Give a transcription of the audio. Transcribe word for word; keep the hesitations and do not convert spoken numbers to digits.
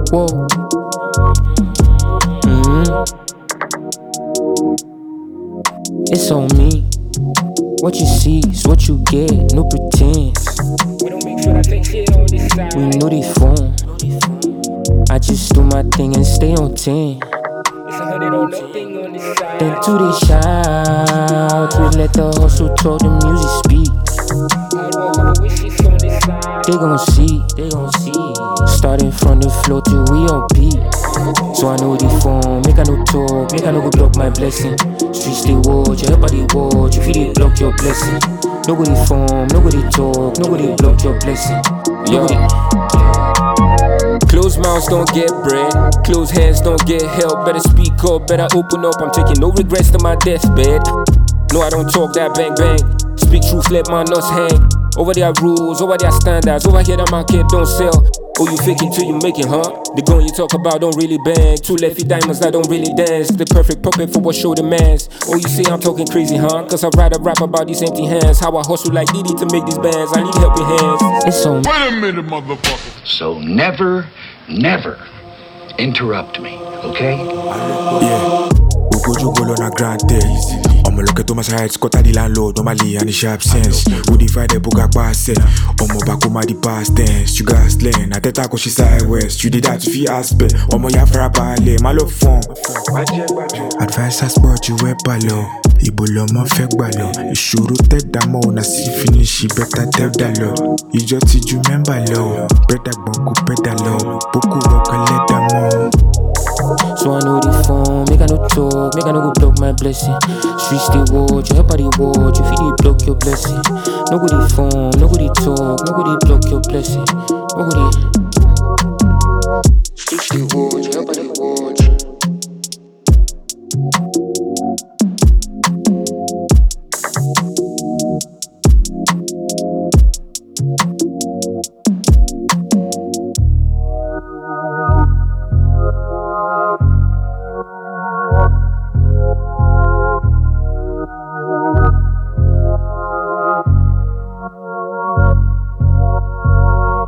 Whoa. Mm-hmm. It's on me. What you see is what you get, no pretense. We don't make sure that fake shit on this side. We know they phone. I just do my thing and stay on ten. It's a hundred on nothing on this side. Then to they shout, we let the hustle talk, the music speak. They gon' see, they gon' see. Starting from the floor till we on beat. So I know the phone, make I no talk, make I no go block my blessing. Streets they watch, everybody watch, if you they block your blessing. Nobody phone, nobody talk, nobody block your blessing. Nobody. Closed mouths don't get bread, closed hands don't get help. Better speak up, better open up, I'm taking no regrets to my deathbed. No, I don't talk that bang bang. Speak truth, let my nuts hang. Over there rules, over there standards. Over here the market don't sell. Oh, you fake it till you make it, huh? The gun you talk about don't really bang. Two lefty diamonds that don't really dance. The perfect puppet for what show demands. Oh, you say I'm talking crazy, huh? Cause I'd rather rap about these empty hands. How I hustle like Diddy to make these bands. I need helping hands. It's on. Wait a minute, motherfucker. So never, never interrupt me, okay? Yeah. Ugo go on a granted. I'ma look at Thomas Heights, cut the landlord, normally and the sharp sense. Who divide the book a pass it? Omo back home the past tense. Sugar lane, I tell her she side west. You did that to feel aspect. Omo ya for a ballet, my love phone. Advice has brought you a ballo. Ibolo mo fake ballo. You should take that more, na see finish, you better tell that low. You just did you remember low. Better bongo pedalo. Boku walk a let them more. So I know the phone, make I no talk, make I no go block my blessing. Streets they watch, everybody watch, if you they block your blessing. Nobody phone, nobody talk, nobody block your blessing. Nobody. Streets they watch, everybody watch.